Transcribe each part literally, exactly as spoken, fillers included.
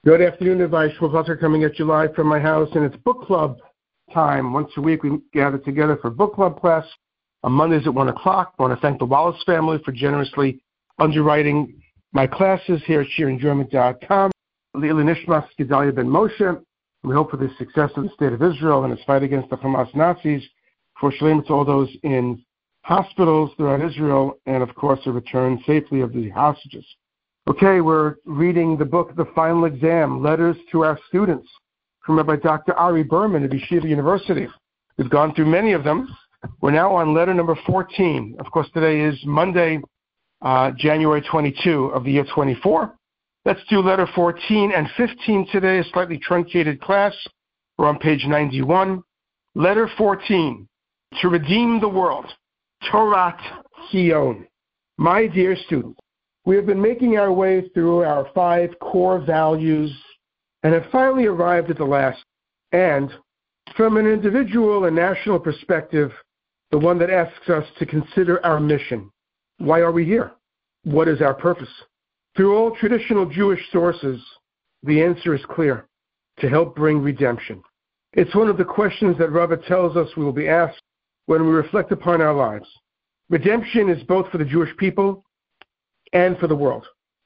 Good afternoon, everybody. Shmuel coming at you live from my house, and it's book club time. Once a week, we gather together for book club class on Mondays at one o'clock. I want to thank the Wallace family for generously underwriting my classes here at shearing german dot com. Le'ilui Nishmas Gedalia ben Moshe. We hope for the success of the State of Israel and its fight against the Hamas Nazis, for shalom to all those in hospitals throughout Israel, and of course a return safely of the hostages. Okay, we're reading the book, The Final Exam, Letters to Our Students, from Rabbi Doctor Ari Berman of Yeshiva University. We've gone through many of them. We're now on letter number fourteen. Of course, today is Monday, uh, January twenty-second of the year twenty-four. Let's do letter fourteen and fifteen today, a slightly truncated class. We're on page ninety-one. Letter fourteen, to redeem the world, Torat Zion. My dear students, we have been making our way through our five core values and have finally arrived at the last. And from an individual and national perspective, the one that asks us to consider our mission. Why are we here? What is our purpose? Through all traditional Jewish sources, the answer is clear: to help bring redemption. It's one of the questions that Rava tells us we will be asked when we reflect upon our lives. Redemption is both for the Jewish people and for the world.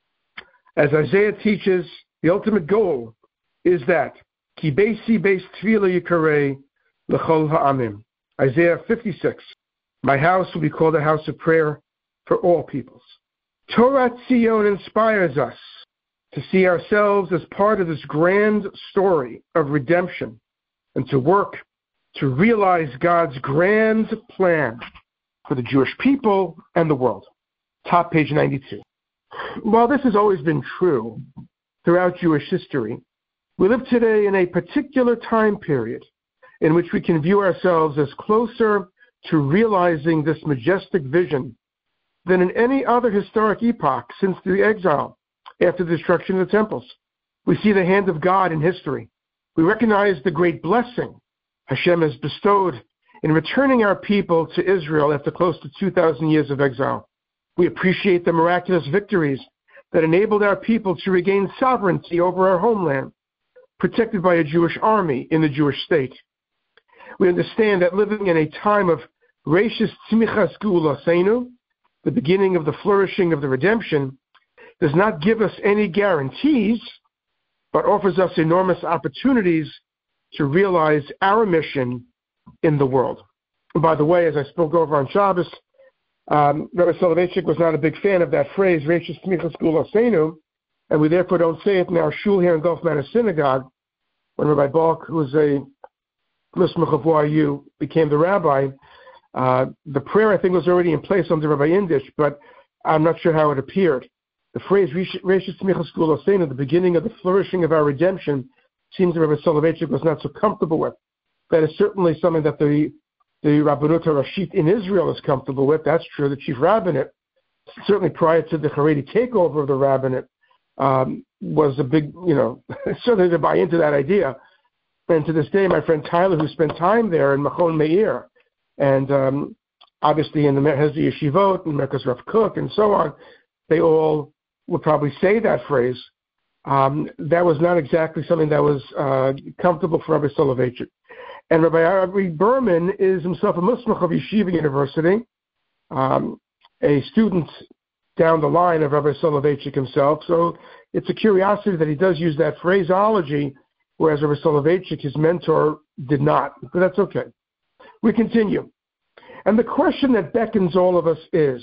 As Isaiah teaches, the ultimate goal is that Ki beisi beis tefillah yikarei l'chol ha'amim. Isaiah fifty-six. My house will be called a house of prayer for all peoples. Torat Zion inspires us to see ourselves as part of this grand story of redemption and to work to realize God's grand plan for the Jewish people and the world. Top page ninety-two. While this has always been true throughout Jewish history, we live today in a particular time period in which we can view ourselves as closer to realizing this majestic vision than in any other historic epoch since the exile after the destruction of the temples. We see the hand of God in history. We recognize the great blessing Hashem has bestowed in returning our people to Israel after close to two thousand years of exile. We appreciate the miraculous victories that enabled our people to regain sovereignty over our homeland, protected by a Jewish army in the Jewish state. We understand that living in a time of Reishis Tzmichas Geulaseinu, the beginning of the flourishing of the redemption, does not give us any guarantees, but offers us enormous opportunities to realize our mission in the world. And by the way, as I spoke over on Shabbos, Um, Rabbi Soloveitchik was not a big fan of that phrase, Reishis Tzmichas Geulaseinu, and we therefore don't say it in our shul here in Gulf Manor Synagogue. When Rabbi Balk, who was a Muslim of Y U, became the rabbi, uh, the prayer I think was already in place under Rabbi Indish, but I'm not sure how it appeared. The phrase Reishis Tzmichas Geulaseinu, the beginning of the flourishing of our redemption, seems that Rabbi Soloveitchik was not so comfortable with. That is certainly something that the The Rabbanut HaRashit in Israel is comfortable with. That's true. The chief rabbinate, certainly prior to the Haredi takeover of the rabbinate, um, was a big, you know, certainly to buy into that idea. And to this day, my friend Tyler, who spent time there in Machon Meir, and um, obviously in the Hezdi Yeshivot and Merkaz Rav Kook and so on, they all would probably say that phrase. Um, that was not exactly something that was uh, comfortable for Rabbi Soloveitchik. And Rabbi Ari Berman is himself a Muslim of Yeshiva University, um, a student down the line of Rabbi Soloveitchik himself. So it's a curiosity that he does use that phraseology, whereas Rabbi Soloveitchik, his mentor, did not. But that's okay. We continue. And the question that beckons all of us is,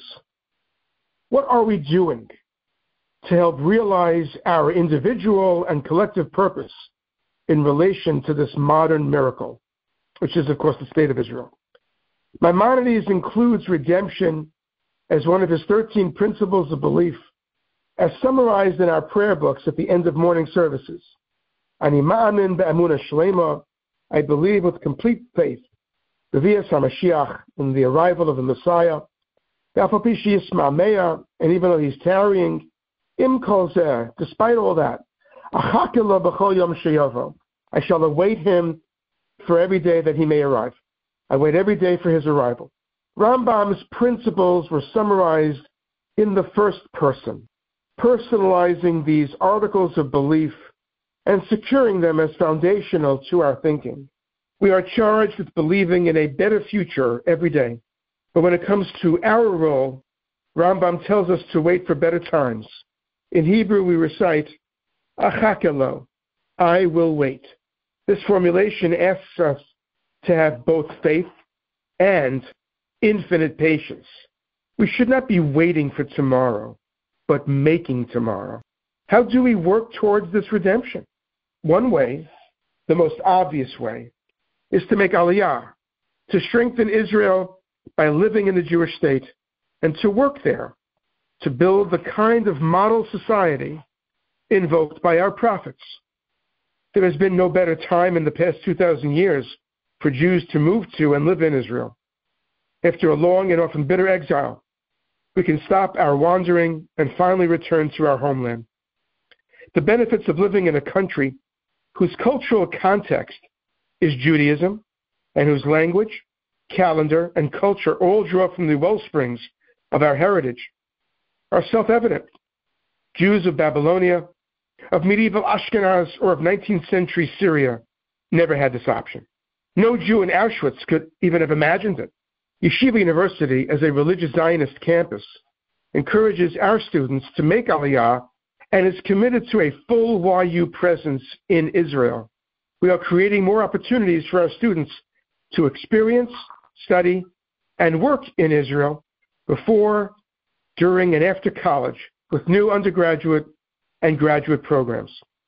what are we doing to help realize our individual and collective purpose in relation to this modern miracle, which is, of course, the State of Israel? Maimonides includes redemption as one of his thirteen principles of belief, as summarized in our prayer books at the end of morning services. Ani ma'amin be'amunah shlema, I believe with complete faith, b'vias HaMashiach, in the arrival of the Messiah, ve'af al pi sheyisma me'ah, and even though he's tarrying, im kol zeh, despite all that, achake lo b'chol yom sheyavo, I shall await him for every day that he may arrive. I wait every day for his arrival. Rambam's principles were summarized in the first person, personalizing these articles of belief and securing them as foundational to our thinking. We are charged with believing in a better future every day. But when it comes to our role, Rambam tells us to wait for better times. In Hebrew, we recite, Achakelo, I will wait. This formulation asks us to have both faith and infinite patience. We should not be waiting for tomorrow, but making tomorrow. How do we work towards this redemption? One way, the most obvious way, is to make aliyah, to strengthen Israel by living in the Jewish state, and to work there, to build the kind of model society invoked by our prophets. There has been no better time in the past two thousand years for Jews to move to and live in Israel. After a long and often bitter exile, we can stop our wandering and finally return to our homeland. The benefits of living in a country whose cultural context is Judaism and whose language, calendar, and culture all draw from the well springs of our heritage are self-evident. Jews of Babylonia, of medieval Ashkenaz, or of nineteenth century Syria never had this option. No Jew in Auschwitz could even have imagined it. Yeshiva University, as a religious Zionist campus, encourages our students to make Aliyah and is committed to a full Y U presence in Israel. We are creating more opportunities for our students to experience, study, and work in Israel before, during, and after college with new undergraduate and graduate programs.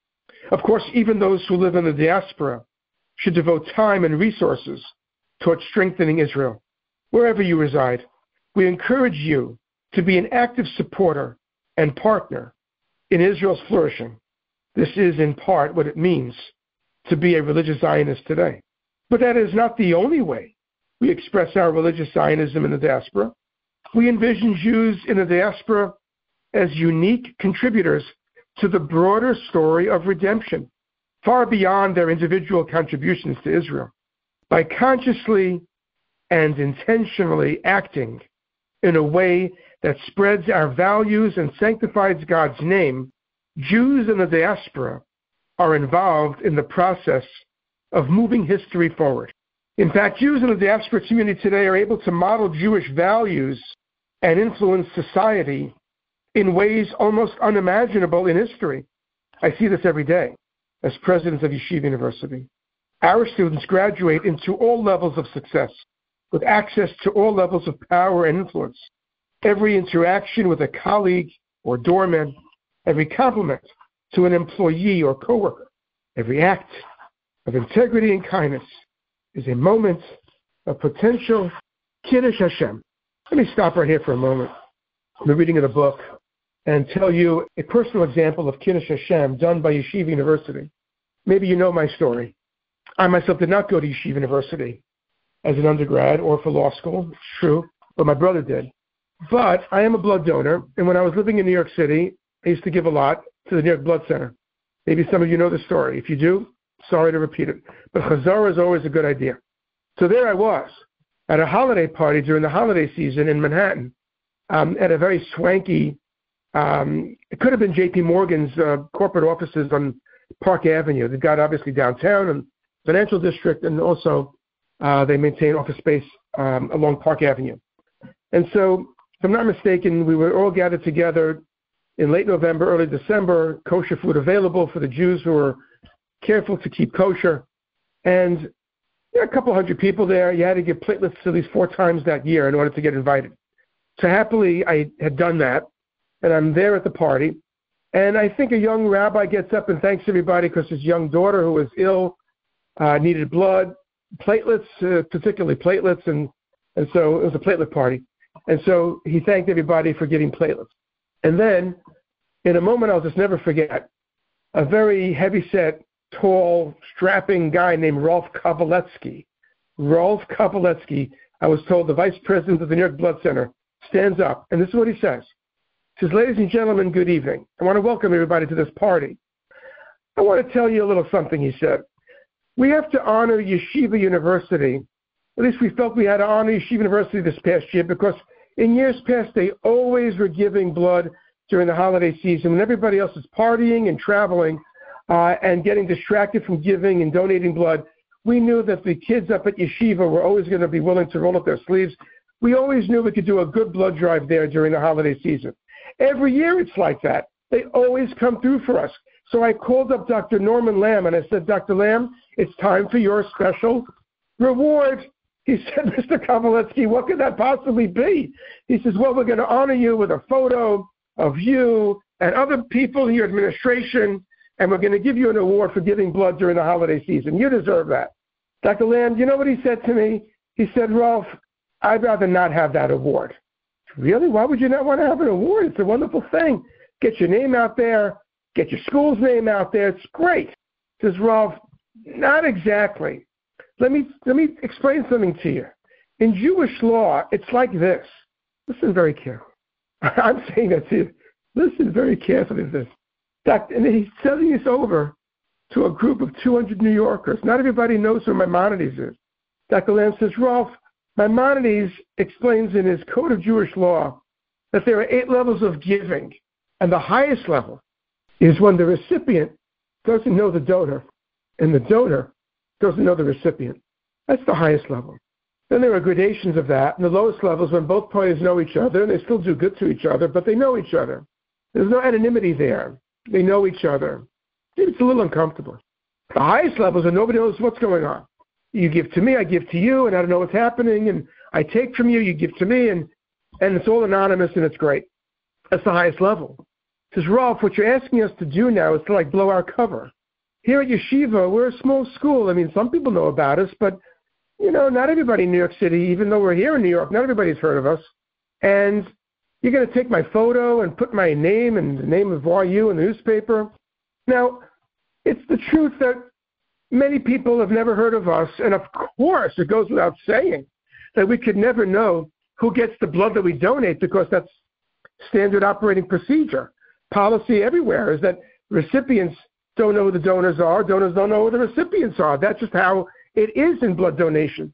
Of course, even those who live in the diaspora should devote time and resources towards strengthening Israel. Wherever you reside, we encourage you to be an active supporter and partner in Israel's flourishing. This is, in part, what it means to be a religious Zionist today. But that is not the only way we express our religious Zionism in the diaspora. We envision Jews in the diaspora as unique contributors to the broader story of redemption, far beyond their individual contributions to Israel. By consciously and intentionally acting in a way that spreads our values and sanctifies God's name, Jews in the diaspora are involved in the process of moving history forward. In fact, Jews in the diaspora community today are able to model Jewish values and influence society in ways almost unimaginable in history. I see this every day as president of Yeshiva University. Our students graduate into all levels of success, with access to all levels of power and influence. Every interaction with a colleague or doorman, every compliment to an employee or coworker, every act of integrity and kindness is a moment of potential Kiddush Hashem. Let me stop right here for a moment in the reading of the book and tell you a personal example of Kiddush Hashem done by Yeshiva University. Maybe you know my story. I myself did not go to Yeshiva University as an undergrad or for law school, it's true, but my brother did. But I am a blood donor, and when I was living in New York City, I used to give a lot to the New York Blood Center. Maybe some of you know the story. If you do, sorry to repeat it. But Chazara is always a good idea. So there I was at a holiday party during the holiday season in Manhattan um, at a very swanky, um, it could have been J P Morgan's uh, corporate offices on Park Avenue. They've got obviously downtown and financial district, and also uh, they maintain office space um, along Park Avenue. And so, if I'm not mistaken, we were all gathered together in late November, early December, kosher food available for the Jews who were careful to keep kosher. And there were a couple hundred people there. You had to give platelets at least four times that year in order to get invited. So happily, I had done that, and I'm there at the party. And I think a young rabbi gets up and thanks everybody because his young daughter, who was ill, uh, needed blood, platelets, uh, particularly platelets, and, and so it was a platelet party. And so he thanked everybody for getting platelets. And then, in a moment I'll just never forget, a very heavy-set, tall, strapping guy named Rolf Kovaletsky. Rolf Kovaletsky, I was told the vice president of the New York Blood Center, stands up, and this is what he says. He says, "Ladies and gentlemen, good evening. I want to welcome everybody to this party. I want to tell you a little something," he said. "We have to honor Yeshiva University. At least we felt we had to honor Yeshiva University this past year because in years past they always were giving blood during the holiday season when everybody else is partying and traveling. uh, and getting distracted from giving and donating blood, we knew that the kids up at Yeshiva were always going to be willing to roll up their sleeves. We always knew we could do a good blood drive there during the holiday season. Every year it's like that. They always come through for us. So I called up Doctor Norman Lamb and I said, Doctor Lamb, it's time for your special reward. He said, Mister Kovalevsky, what could that possibly be? He says, well, we're going to honor you with a photo of you and other people in your administration, and we're going to give you an award for giving blood during the holiday season. You deserve that. Doctor Lamb, you know what he said to me? He said, Rolf, I'd rather not have that award. Really? Why would you not want to have an award? It's a wonderful thing. Get your name out there. Get your school's name out there. It's great. He says, Rolf, not exactly. Let me let me explain something to you. In Jewish law, it's like this. Listen very carefully. I'm saying that to you. Listen very carefully to this. And he's sending this over to a group of two hundred New Yorkers. Not everybody knows who Maimonides is. Doctor Lamb says, Rolf, Maimonides explains in his Code of Jewish Law that there are eight levels of giving, and the highest level is when the recipient doesn't know the donor, and the donor doesn't know the recipient. That's the highest level. Then there are gradations of that, and the lowest level is when both parties know each other, and they still do good to each other, but they know each other. There's no anonymity there. They know each other. It's a little uncomfortable. The highest level is when nobody knows what's going on. You give to me, I give to you, and I don't know what's happening, and I take from you, you give to me, and, and it's all anonymous, and it's great. That's the highest level. He says, Rolf, what you're asking us to do now is to like blow our cover. Here at Yeshiva, we're a small school. I mean, some people know about us, but, you know, not everybody in New York City, even though we're here in New York, not everybody's heard of us. And you're going to take my photo and put my name and the name of Y U in the newspaper. Now, it's the truth that many people have never heard of us, and of course, it goes without saying that we could never know who gets the blood that we donate because that's standard operating procedure. Policy everywhere is that recipients don't know who the donors are, donors don't know who the recipients are. That's just how it is in blood donation.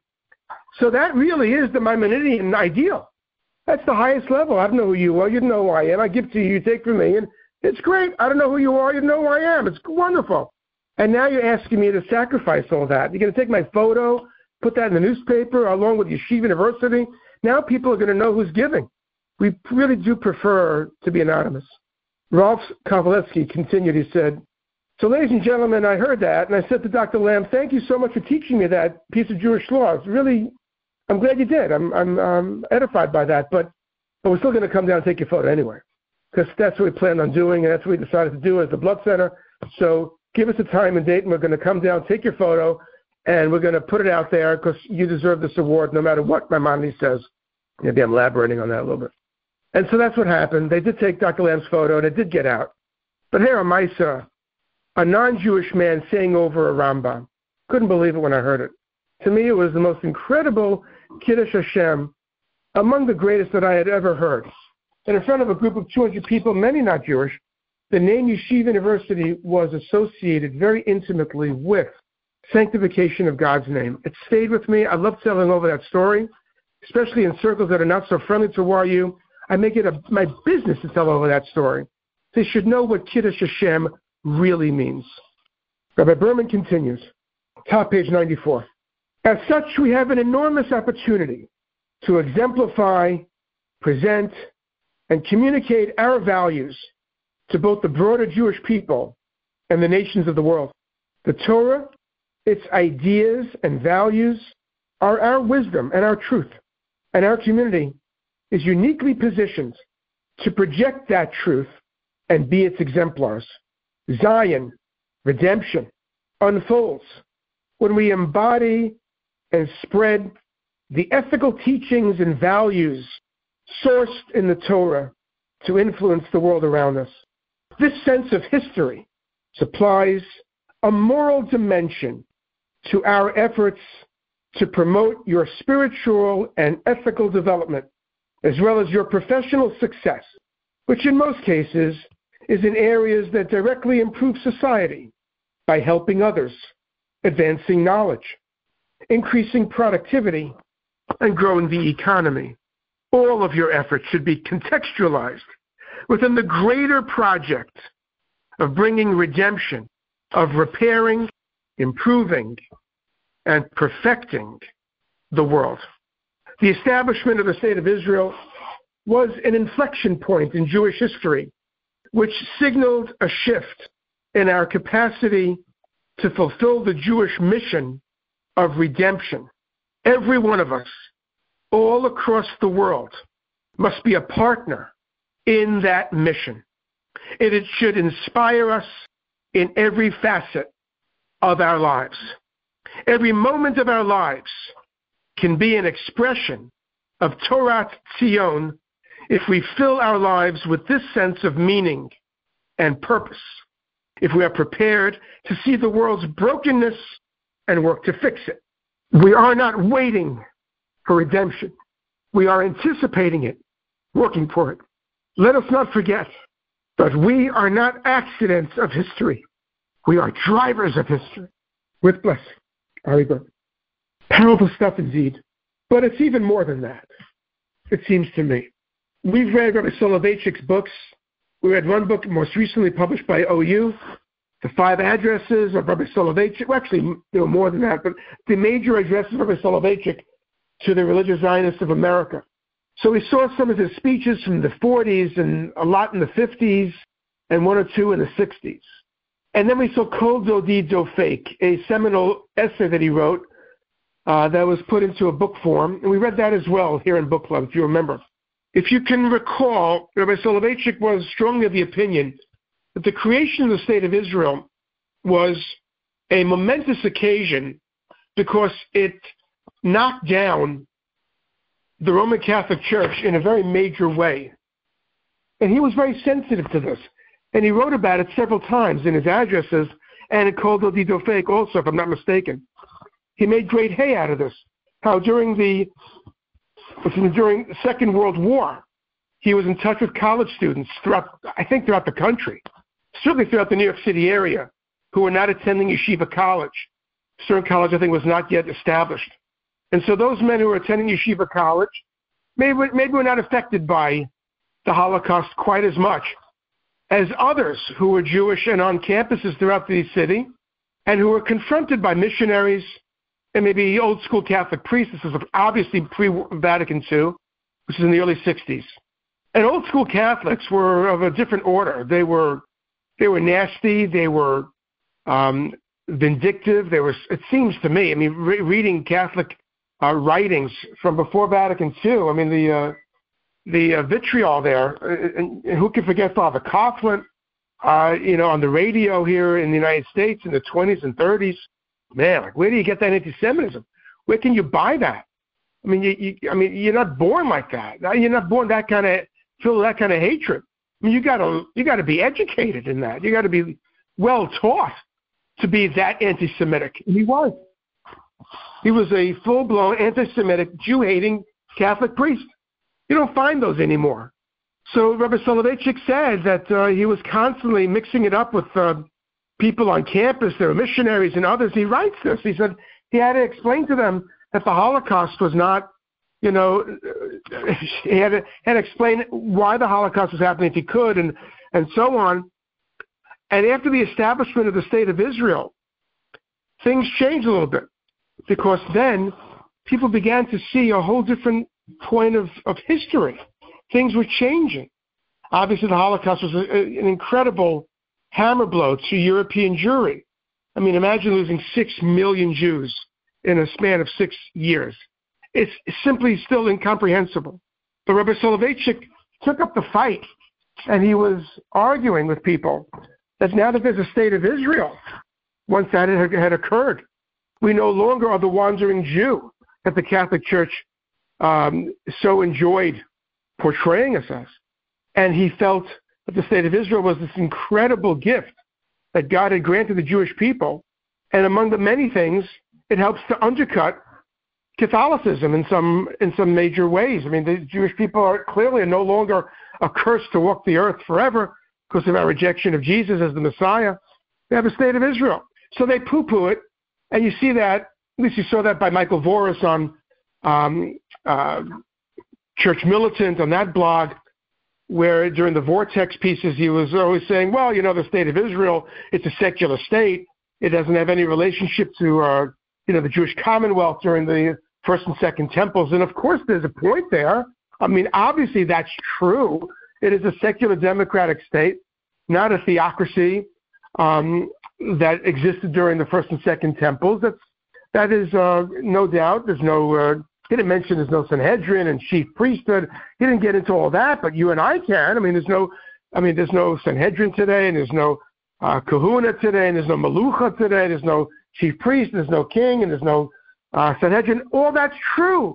So that really is the Maimonidean ideal. That's the highest level. I don't know who you are. You don't know who I am. I give to you. You take from me. And it's great. I don't know who you are. You know who I am. It's wonderful. And now you're asking me to sacrifice all that. You're going to take my photo, put that in the newspaper along with Yeshiva University. Now people are going to know who's giving. We really do prefer to be anonymous. Rolf Kovalevsky continued. He said, so ladies and gentlemen, I heard that, and I said to Doctor Lamb, thank you so much for teaching me that piece of Jewish law. It's really, I'm glad you did. I'm, I'm um, edified by that, but, but we're still going to come down and take your photo anyway, because that's what we planned on doing, and that's what we decided to do as the blood center. So give us a time and date, and we're going to come down, take your photo, and we're going to put it out there because you deserve this award no matter what Maimonides says. Maybe I'm elaborating on that a little bit. And so that's what happened. They did take Doctor Lamb's photo, and it did get out. But here, Maisa, a non-Jewish man saying over a Rambam. Couldn't believe it when I heard it. To me, it was the most incredible Kiddush Hashem, among the greatest that I had ever heard. And in front of a group of two hundred people, many not Jewish, the name Yeshiva University was associated very intimately with sanctification of God's name. It stayed with me. I love telling over that story, especially in circles that are not so friendly to Y U. I make it a, my business to tell over that story. They should know what Kiddush Hashem really means. Rabbi Berman continues, top page ninety-four. As such, we have an enormous opportunity to exemplify, present, and communicate our values to both the broader Jewish people and the nations of the world. The Torah, its ideas and values, are our wisdom and our truth, and our community is uniquely positioned to project that truth and be its exemplars. Zion, redemption, unfolds when we embody and spread the ethical teachings and values sourced in the Torah to influence the world around us. This sense of history supplies a moral dimension to our efforts to promote your spiritual and ethical development, as well as your professional success, which in most cases is in areas that directly improve society by helping others, advancing knowledge, increasing productivity, and growing the economy. All of your efforts should be contextualized within the greater project of bringing redemption of repairing, improving, and perfecting the world. The establishment of the State of Israel was an inflection point in Jewish history, which signaled a shift in our capacity to fulfill the Jewish mission of redemption. Every one of us, all across the world, must be a partner in that mission. And it should inspire us in every facet of our lives. Every moment of our lives can be an expression of Torat Zion if we fill our lives with this sense of meaning and purpose, if we are prepared to see the world's brokenness and work to fix it. We are not waiting for redemption. We are anticipating it, working for it. Let us not forget that we are not accidents of history. We are drivers of history. With blessing. Ari Berman. Powerful stuff indeed. But it's even more than that, it seems to me. We've read Rabbi Soloveitchik's books. We read one book most recently published by O U, The Five Addresses of Rabbi Soloveitchik. Well, actually, there were more than that, but the major addresses of Rabbi Soloveitchik to the religious Zionists of America. So we saw some of his speeches from the forties and a lot in the fifties and one or two in the sixties. And then we saw Kol Dodi Dofek, a seminal essay that he wrote uh, that was put into a book form. And we read that as well here in Book Club, if you remember. If you can recall, Rabbi Soloveitchik was strongly of the opinion that the creation of the State of Israel was a momentous occasion because it knocked down the Roman Catholic Church in a very major way. And he was very sensitive to this. And he wrote about it several times in his addresses and in Kol Dodi Dofek also, if I'm not mistaken. He made great hay out of this. How during the during the Second World War, he was in touch with college students throughout, I think throughout the country, certainly throughout the New York City area, who were not attending yeshiva college. Stern College, I think, was not yet established. And so those men who were attending yeshiva college maybe, maybe were not affected by the Holocaust quite as much as others who were Jewish and on campuses throughout the city and who were confronted by missionaries and maybe old school Catholic priests. This is obviously pre-Vatican Two, which is in the early sixties. And old school Catholics were of a different order. They were they were nasty. They were um, vindictive. They were. It seems to me. I mean, re- reading Catholic uh, writings from before Vatican Two. I mean, the uh, the uh, vitriol there. And, and who can forget Father Coughlin? Uh, you know, on the radio here in the United States in the twenties and thirties. Man, like, where do you get that anti-Semitism? Where can you buy that? I mean, you, you, I mean, you're not born like that. You're not born that kind of filled with that kind of hatred. I mean, you gotta you gotta be educated in that. You gotta be well taught to be that anti-Semitic. And he was. He was a full-blown anti-Semitic, Jew-hating Catholic priest. You don't find those anymore. So Rabbi Soloveitchik said that uh, he was constantly mixing it up with uh, people on campus. There were missionaries and others. He writes this. He said he had to explain to them that the Holocaust was not, you know, he had to, had to explain why the Holocaust was happening if he could, and, and so on. And after the establishment of the State of Israel, things changed a little bit, because then people began to see a whole different point of, of history. Things were changing. Obviously, the Holocaust was a, a, an incredible hammer blow to European Jewry. I mean, imagine losing six million Jews in a span of six years. It's simply still incomprehensible. But Rabbi Soloveitchik took up the fight, and he was arguing with people that now that there's a State of Israel, once that had, had occurred, we no longer are the wandering Jew that the Catholic Church um, so enjoyed portraying us as. And he felt that the State of Israel was this incredible gift that God had granted the Jewish people. And among the many things, it helps to undercut Catholicism in some in some major ways. I mean, the Jewish people are clearly no longer a curse to walk the earth forever because of our rejection of Jesus as the Messiah. They have a State of Israel. So they poo-poo it. And you see that, at least you saw that by Michael Voris on um, uh, Church Militant, on that blog, where during the Vortex pieces he was always saying, well, you know, the state of Israel, it's a secular state. It doesn't have any relationship to, uh, you know, the Jewish Commonwealth during the First and Second Temples. And, of course, there's a point there. I mean, obviously that's true. It is a secular democratic state, not a theocracy um, that existed during the First and Second Temples. That's, that is uh, no doubt. There's no, uh, he didn't mention there's no Sanhedrin and chief priesthood. He didn't get into all that, but you and I can. I mean, there's no, I mean, there's no Sanhedrin today, and there's no uh, Kahuna today, and there's no Malucha today, there's no chief priest, there's no king, and there's no uh, Sanhedrin. All that's true.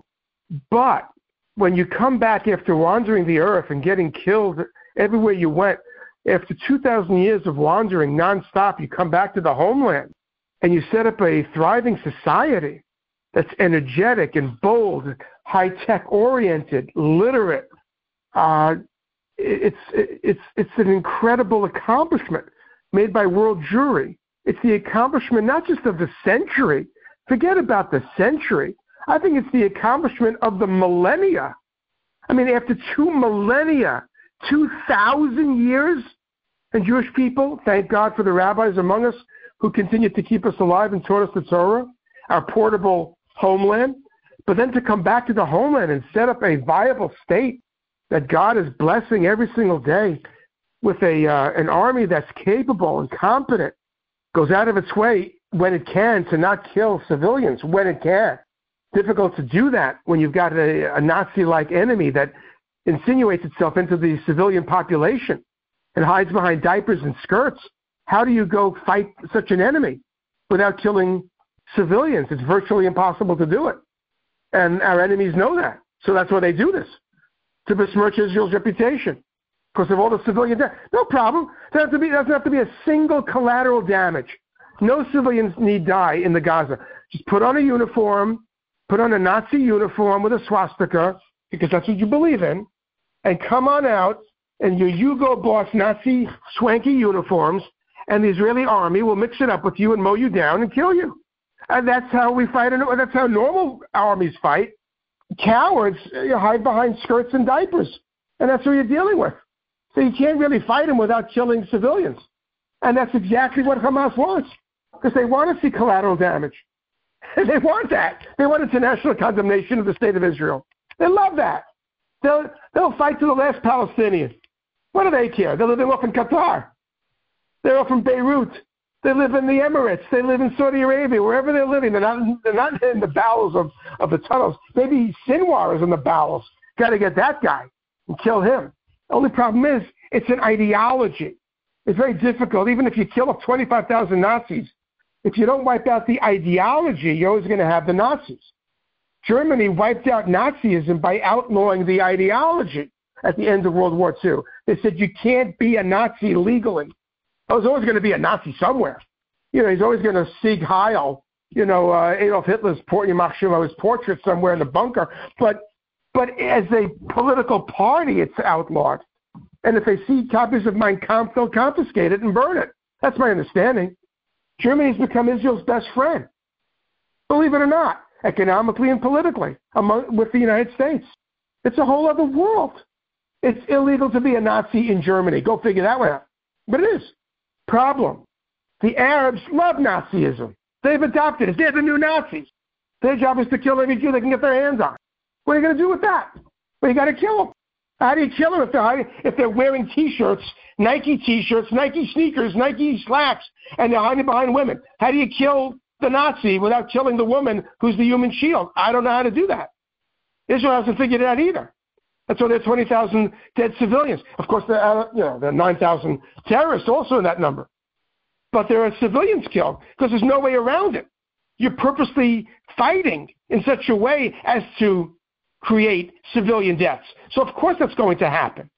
But when you come back after wandering the earth and getting killed everywhere you went, after two thousand years of wandering nonstop, you come back to the homeland and you set up a thriving society that's energetic and bold, high-tech oriented, literate. Uh, it's, it's, it's an incredible accomplishment made by world Jewry. It's the accomplishment not just of the century. Forget about the century. I think it's the accomplishment of the millennia. I mean, after two millennia, two thousand years, and Jewish people, thank God for the rabbis among us who continued to keep us alive and taught us the Torah, our portable homeland. But then to come back to the homeland and set up a viable state that God is blessing every single day with a uh, an army that's capable and competent, goes out of its way when it can to not kill civilians when it can. Difficult to do that when you've got a, a Nazi-like enemy that insinuates itself into the civilian population and hides behind diapers and skirts. How do you go fight such an enemy without killing civilians? It's virtually impossible to do it. And our enemies know that. So that's why they do this, to besmirch Israel's reputation because of all the civilian death. No problem. There doesn't have to be, doesn't have to be a single collateral damage. No civilians need die in the Gaza. Just put on a uniform, put on a Nazi uniform with a swastika, because that's what you believe in, and come on out, and your Hugo Boss Nazi swanky uniforms, and the Israeli army will mix it up with you and mow you down and kill you. And that's how we fight, and that's how normal armies fight. Cowards you hide behind skirts and diapers, and that's what you're dealing with. So you can't really fight them without killing civilians. And that's exactly what Hamas wants, because they want to see collateral damage. They want that. They want international condemnation of the state of Israel. They love that. They'll, they'll fight to the last Palestinian. What do they care? They're living off in Qatar. They're off in Beirut. They live in the Emirates. They live in Saudi Arabia. Wherever they're living, they're not, they're not in the bowels of, of the tunnels. Maybe Sinwar is in the bowels. Got to get that guy and kill him. The only problem is it's an ideology. It's very difficult. Even if you kill up twenty-five thousand Nazis, if you don't wipe out the ideology, you're always going to have the Nazis. Germany wiped out Nazism by outlawing the ideology at the end of World War Two. They said you can't be a Nazi legally. There's always going to be a Nazi somewhere. You know, he's always going to Sieg Heil, you know, uh, Adolf Hitler's port, his portrait somewhere in the bunker. But, but as a political party, it's outlawed. And if they see copies of Mein Kampf, they'll confiscate it and burn it. That's my understanding. Germany's become Israel's best friend, believe it or not, economically and politically, among, with the United States. It's a whole other world. It's illegal to be a Nazi in Germany. Go figure that one out. But it is. Problem. The Arabs love Nazism. They've adopted it. They're the new Nazis. Their job is to kill every Jew they can get their hands on. What are you going to do with that? Well, you got to kill them. How do you kill them if they're hiding, if they're wearing T-shirts, Nike T-shirts, Nike sneakers, Nike slacks, and they're hiding behind women? How do you kill the Nazi without killing the woman who's the human shield? I don't know how to do that. Israel hasn't figured it out either. That's why there are twenty thousand dead civilians. Of course, there are, you know, there are nine thousand terrorists also in that number. But there are civilians killed because there's no way around it. You're purposely fighting in such a way as to create civilian deaths. So, of course, that's going to happen.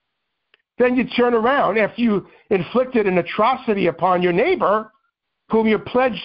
Then you turn around after you inflicted an atrocity upon your neighbor, whom you're pledged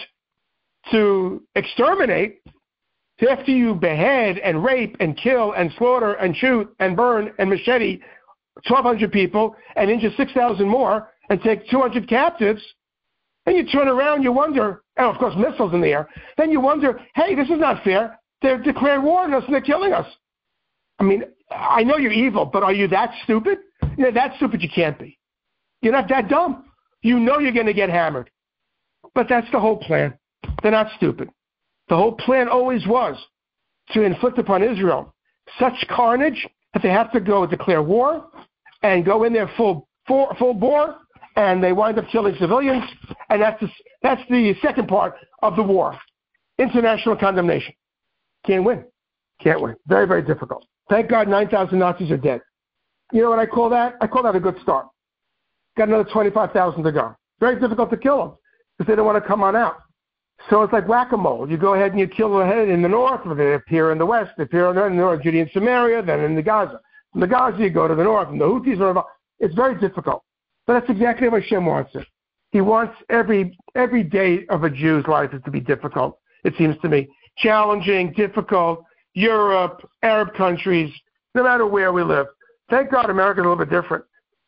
to exterminate, after you behead and rape and kill and slaughter and shoot and burn and machete twelve hundred people and injure six thousand more and take two hundred captives, and you turn around, you wonder, and of course missiles in the air, then you wonder, hey, this is not fair. They've declared war on us and they're killing us. I mean, I know you're evil, but are you that stupid? You know, that stupid you can't be. You're not that dumb. You know you're going to get hammered. But that's the whole plan. They're not stupid. The whole plan always was to inflict upon Israel such carnage that they have to go declare war and go in there full full, full bore, and they wind up killing civilians. And that's the, that's the second part of the war. International condemnation. Can't win. Can't win. Very, very difficult. Thank God nine thousand Nazis are dead. You know what I call that? I call that a good start. Got another twenty-five thousand to go. Very difficult to kill them because they don't want to come on out. So it's like whack-a-mole. You go ahead and you kill them in the north, or they appear in the west, they appear in the north, Judea and Samaria, then in the Gaza. From the Gaza, you go to the north, and the Houthis are involved. It's very difficult. But that's exactly how Hashem wants it. He wants every every day of a Jew's life is to be difficult, it seems to me. Challenging, difficult, Europe, Arab countries, no matter where we live. Thank God America's a little bit different.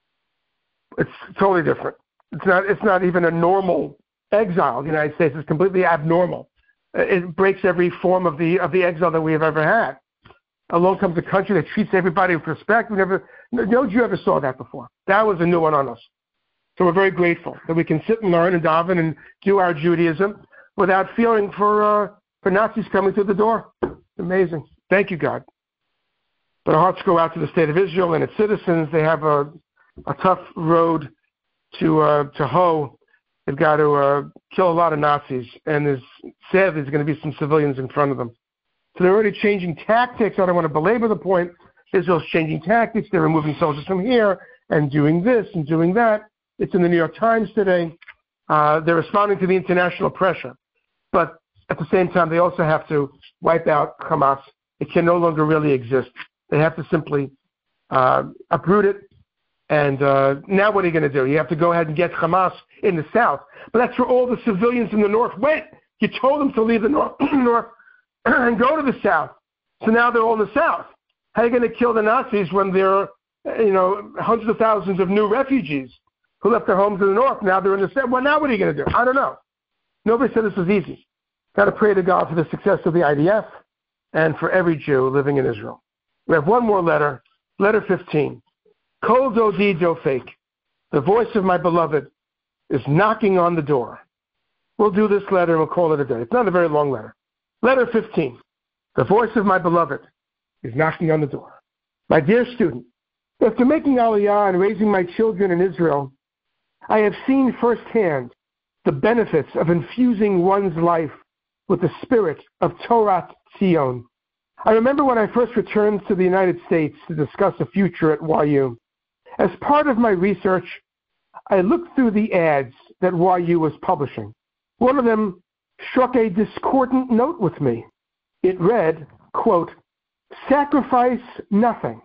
It's totally different. It's not It's not even a normal exile. The United States is completely abnormal. It breaks every form of the of the exile that we have ever had. Along comes a country that treats everybody with respect. We never, no Jew ever saw that before. That was a new one on us. So we're very grateful that we can sit and learn and daven and do our Judaism without feeling for uh, for Nazis coming through the door. Amazing. Thank you, God. But our hearts go out to the state of Israel and its citizens. They have a a tough road to uh, to hoe. They've got to uh, kill a lot of Nazis, and there's sadly there's going to be some civilians in front of them. So they're already changing tactics. I don't want to belabor the point. Israel's changing tactics. They're removing soldiers from here and doing this and doing that. It's in the New York Times today. Uh, they're responding to the international pressure. But at the same time, they also have to wipe out Hamas. It can no longer really exist. They have to simply uh, uproot it. And uh, now what are you going to do? You have to go ahead and get Hamas in the south. But that's where all the civilians in the north went. You told them to leave the north, north and go to the south. So now they're all in the south. How are you going to kill the Nazis when there are, you know, hundreds of thousands of new refugees who left their homes in the north? Now they're in the south. Well, now what are you going to do? I don't know. Nobody said this was easy. Got to pray to God for the success of the I D F and for every Jew living in Israel. We have one more letter, letter fifteen. Kol dodi dofek, the voice of my beloved, is knocking on the door. We'll do this letter and we'll call it a day. It's not a very long letter. Letter fifteen, the voice of my beloved is knocking on the door. My dear student, after making Aliyah and raising my children in Israel, I have seen firsthand the benefits of infusing one's life with the spirit of Torah Tzion. I remember when I first returned to the United States to discuss a future at Y U. As part of my research, I looked through the ads that Y U was publishing. One of them struck a discordant note with me. It read, quote, sacrifice nothing,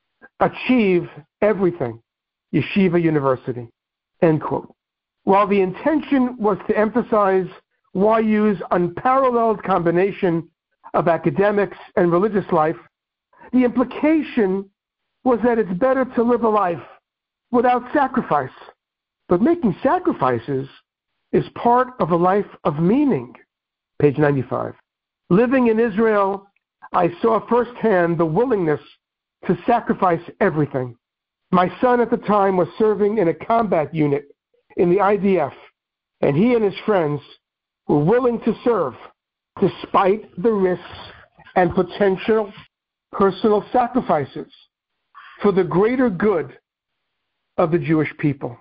achieve everything, Yeshiva University, end quote. While the intention was to emphasize Y U's unparalleled combination of academics and religious life, the implication was that it's better to live a life without sacrifice. But making sacrifices is part of a life of meaning. Page ninety-five. Living in Israel, I saw firsthand the willingness to sacrifice everything. My son at the time was serving in a combat unit in the I D F, and he and his friends were willing to serve despite the risks and potential personal sacrifices for the greater good of the Jewish people.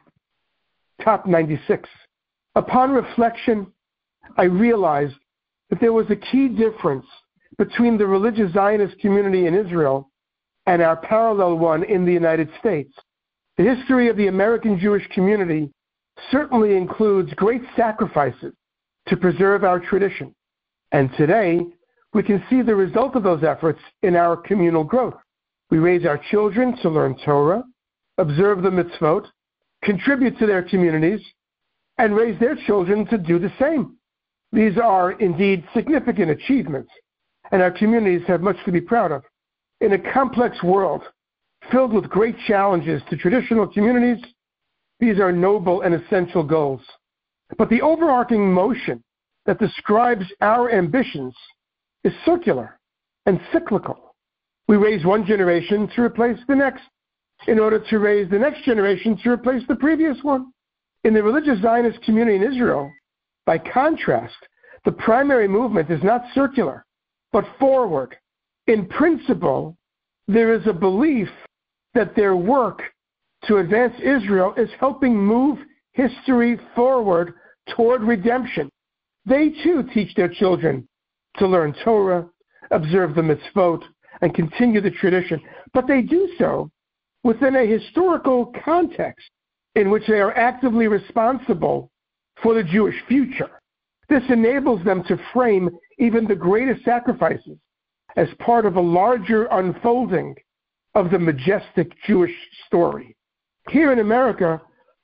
Top ninety-six. Upon reflection, I realized that there was a key difference between the religious Zionist community in Israel and our parallel one in the United States. The history of the American Jewish community certainly includes great sacrifices to preserve our tradition. And today, we can see the result of those efforts in our communal growth. We raise our children to learn Torah, observe the mitzvot, contribute to their communities, and raise their children to do the same. These are indeed significant achievements, and our communities have much to be proud of. In a complex world filled with great challenges to traditional communities, these are noble and essential goals. But the overarching motion that describes our ambitions is circular and cyclical. We raise one generation to replace the next. in order to raise the next generation to replace the previous one. In the religious Zionist community in Israel, by contrast, the primary movement is not circular, but forward. In principle, there is a belief that their work to advance Israel is helping move history forward toward redemption. They too teach their children to learn Torah, observe the mitzvot, and continue the tradition, but they do so within a historical context in which they are actively responsible for the Jewish future. This enables them to frame even the greatest sacrifices as part of a larger unfolding of the majestic Jewish story. Here in America,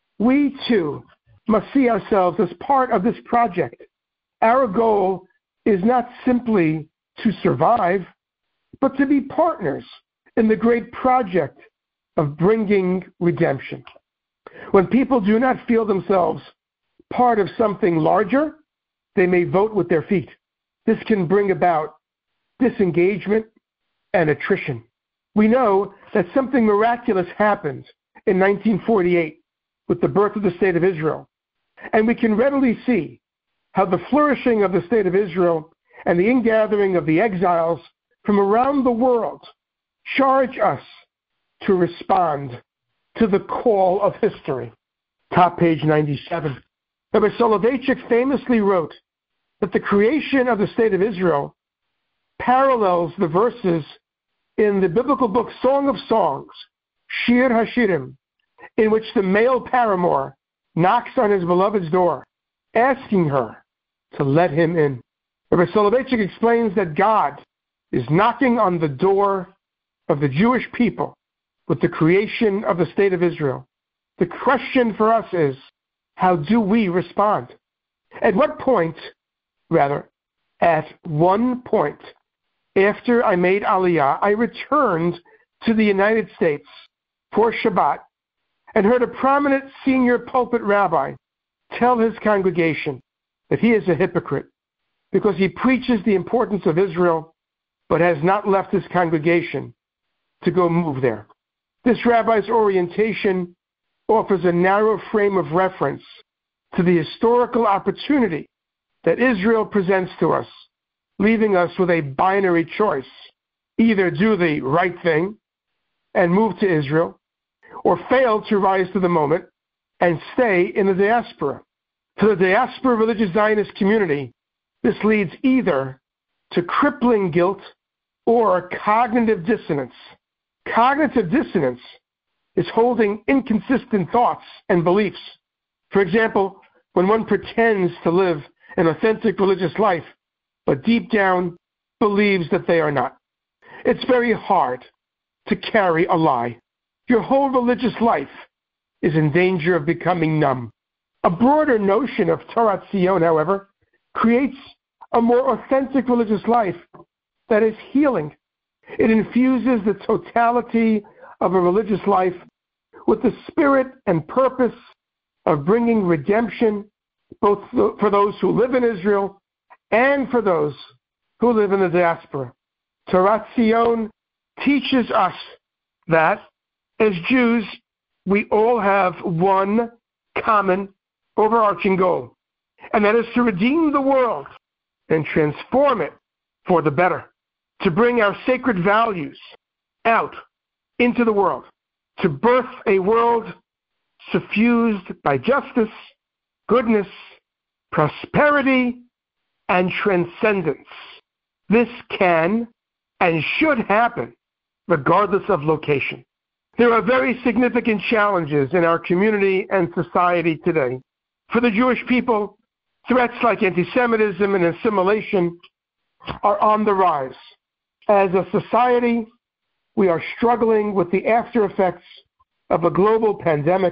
we too must see ourselves as part of this project. Our goal is not simply to survive, but to be partners in the great project of bringing redemption. When people do not feel themselves part of something larger, they may vote with their feet. This can bring about disengagement and attrition. We know that something miraculous happened in nineteen forty-eight with the birth of the State of Israel, and we can readily see how the flourishing of the State of Israel and the ingathering of the exiles from around the world charge us to respond to the call of history. Top page ninety-seven. Rabbi Soloveitchik famously wrote that the creation of the State of Israel parallels the verses in the biblical book Song of Songs, Shir HaShirim, in which the male paramour knocks on his beloved's door, asking her to let him in. Rabbi Soloveitchik explains that God is knocking on the door of the Jewish people with the creation of the State of Israel. The question for us is, how do we respond? At what point, rather, at one point, after I made Aliyah, I returned to the United States for Shabbat and heard a prominent senior pulpit rabbi tell his congregation that he is a hypocrite because he preaches the importance of Israel but has not left his congregation to go move there. This rabbi's orientation offers a narrow frame of reference to the historical opportunity that Israel presents to us, leaving us with a binary choice: either do the right thing and move to Israel, or fail to rise to the moment and stay in the diaspora. To the diaspora religious Zionist community, this leads either to crippling guilt or cognitive dissonance. Cognitive dissonance is holding inconsistent thoughts and beliefs. For example, when one pretends to live an authentic religious life, but deep down believes that they are not. It's very hard to carry a lie. Your whole religious life is in danger of becoming numb. A broader notion of Torah Tzion, however, creates a more authentic religious life that is healing. It infuses the totality of a religious life with the spirit and purpose of bringing redemption, both for those who live in Israel and for those who live in the diaspora. Torah Tzion teaches us that, as Jews, we all have one common overarching goal, and that is to redeem the world and transform it for the better, to bring our sacred values out into the world, to birth a world suffused by justice, goodness, prosperity, and transcendence. This can and should happen regardless of location. There are very significant challenges in our community and society today. For the Jewish people, threats like anti-Semitism and assimilation are on the rise. As a society, we are struggling with the after effects of a global pandemic,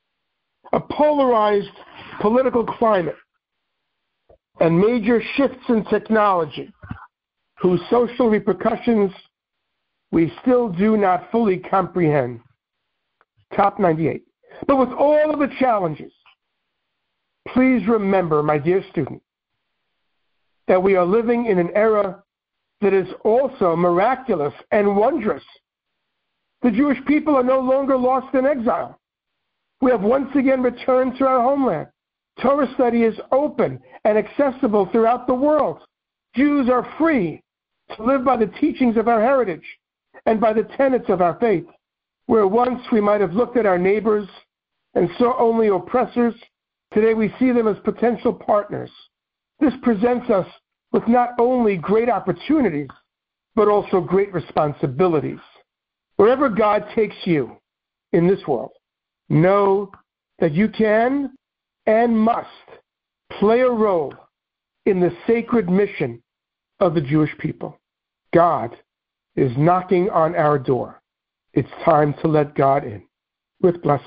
a polarized political climate, and major shifts in technology, whose social repercussions we still do not fully comprehend. Top ninety-eight. But with all of the challenges, please remember, my dear student, that we are living in an era that is also miraculous and wondrous. The Jewish people are no longer lost in exile. We have once again returned to our homeland. Torah study is open and accessible throughout the world. Jews are free to live by the teachings of our heritage and by the tenets of our faith. Where once we might have looked at our neighbors and saw only oppressors, today we see them as potential partners. This presents us with not only great opportunities, but also great responsibilities. Wherever God takes you in this world, know that you can and must play a role in the sacred mission of the Jewish people. God is knocking on our door. It's time to let God in. With blessing.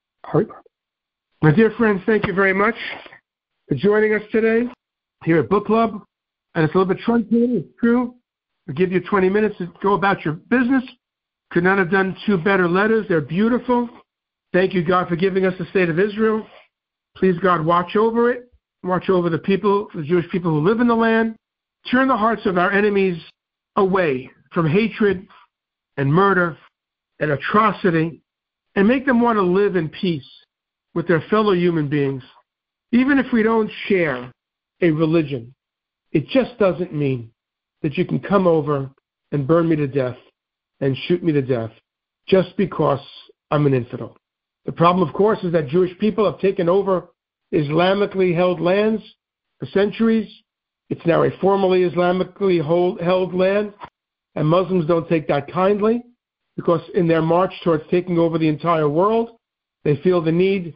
My dear friends, thank you very much for joining us today here at Book Club. And it's a little bit truncated, it's true. I'll give you twenty minutes to go about your business. Could not have done two better letters. They're beautiful. Thank you, God, for giving us the state of Israel. Please, God, watch over it. Watch over the people, the Jewish people who live in the land. Turn the hearts of our enemies away from hatred and murder and atrocity, and make them want to live in peace with their fellow human beings. Even if we don't share a religion, it just doesn't mean that you can come over and burn me to death and shoot me to death just because I'm an infidel. The problem, of course, is that Jewish people have taken over Islamically held lands for centuries. It's now a formally Islamically hold, held land, and Muslims don't take that kindly because in their march towards taking over the entire world, they feel the need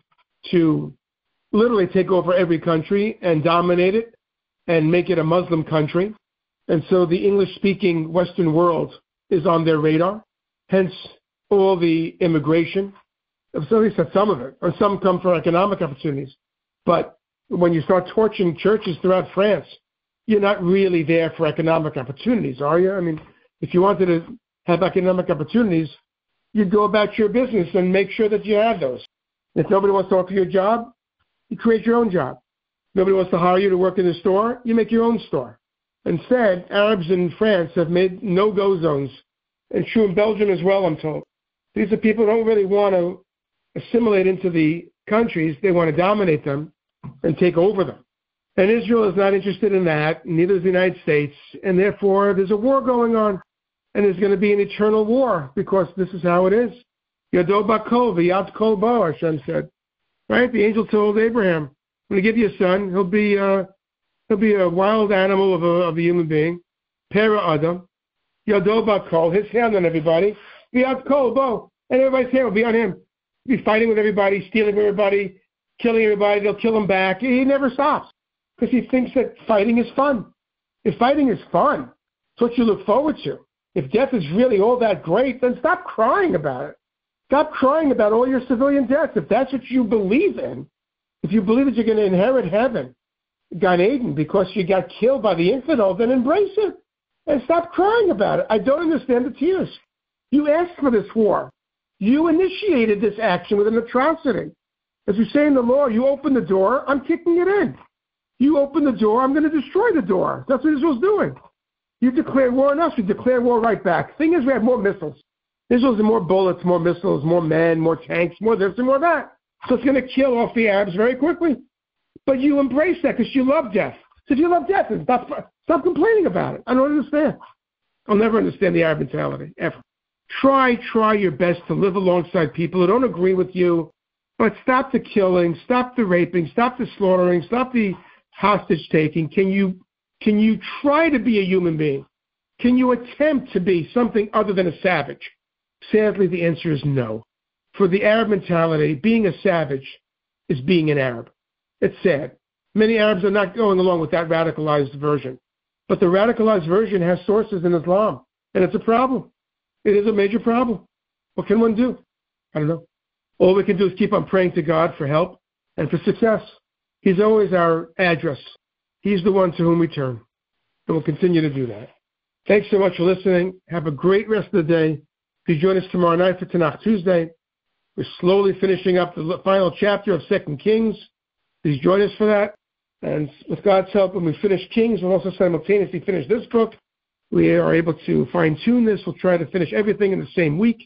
to literally take over every country and dominate it and make it a Muslim country. And so the English-speaking Western world is on their radar, hence all the immigration. So at least some of it, or some come for economic opportunities. But when you start torching churches throughout France, you're not really there for economic opportunities, are you? I mean, if you wanted to have economic opportunities, you'd go about your business and make sure that you have those. If nobody wants to offer you a job, you create your own job. Nobody wants to hire you to work in the store, you make your own store. Instead, Arabs in France have made no-go zones, and true in Belgium as well, I'm told. These are people who don't really want to assimilate into the countries. They want to dominate them and take over them. And Israel is not interested in that, neither is the United States, and therefore there's a war going on, and there's going to be an eternal war because this is how it is. Yado bakol v'yad kol bo, Hashem said. Right? The angel told Abraham, when I give you a son, he'll be uh, he'll be a wild animal of a, of a human being. Pera Adam. Yado bakol, his hand on everybody. V'yad kol bo, and everybody's hand will be on him. He'll be fighting with everybody, stealing from everybody, killing everybody. They'll kill him back. He never stops because he thinks that fighting is fun. If fighting is fun, it's what you look forward to. If death is really all that great, then stop crying about it. Stop crying about all your civilian deaths. If that's what you believe in, if you believe that you're going to inherit heaven, Gan Eden, because you got killed by the infidel, then embrace it and stop crying about it. I don't understand the tears. You asked for this war. You initiated this action with an atrocity. As we say in the law, you open the door, I'm kicking it in. You open the door, I'm going to destroy the door. That's what Israel's doing. You declare war on us, we declare war right back. Thing is, we have more missiles. Israel's more bullets, more missiles, more men, more tanks, more this and more that. So it's going to kill off the Arabs very quickly. But you embrace that because you love death. So if you love death, stop, stop complaining about it. I don't understand. I'll never understand the Arab mentality, ever. Try, try your best to live alongside people who don't agree with you, but stop the killing, stop the raping, stop the slaughtering, stop the hostage taking. Can you, can you try to be a human being? Can you attempt to be something other than a savage? Sadly, the answer is no. For the Arab mentality, being a savage is being an Arab. It's sad. Many Arabs are not going along with that radicalized version. But the radicalized version has sources in Islam, and it's a problem. It is a major problem. What can one do? I don't know. All we can do is keep on praying to God for help and for success. He's always our address. He's the one to whom we turn. And we'll continue to do that. Thanks so much for listening. Have a great rest of the day. Please join us tomorrow night for Tanakh Tuesday. We're slowly finishing up the final chapter of Second Kings. Please join us for that. And with God's help, when we finish Kings, we'll also simultaneously finish this book. We are able to fine-tune this. We'll try to finish everything in the same week.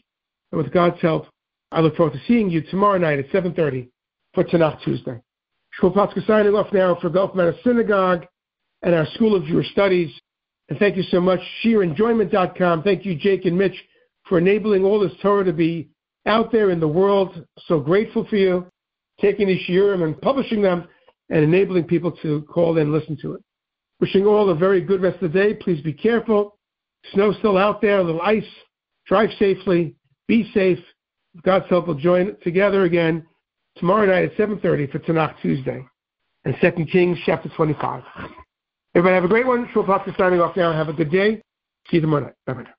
And with God's help, I look forward to seeing you tomorrow night at seven thirty for Tanakh Tuesday. Shmuel Patzker signing off now for Gulf Meadow Synagogue and our School of Jewish Studies. And thank you so much, sheer enjoyment dot com. Thank you, Jake and Mitch, for enabling all this Torah to be out there in the world. So grateful for you, taking these shiurim and publishing them and enabling people to call in and listen to it. Wishing all a very good rest of the day. Please be careful. Snow's still out there, a little ice. Drive safely. Be safe. With God's help, we'll join together again tomorrow night at seven thirty for Tanakh Tuesday and Second Kings chapter twenty-five. Everybody have a great one. Shmuel Patzker signing off now. Have a good day. See you tomorrow night. Bye-bye.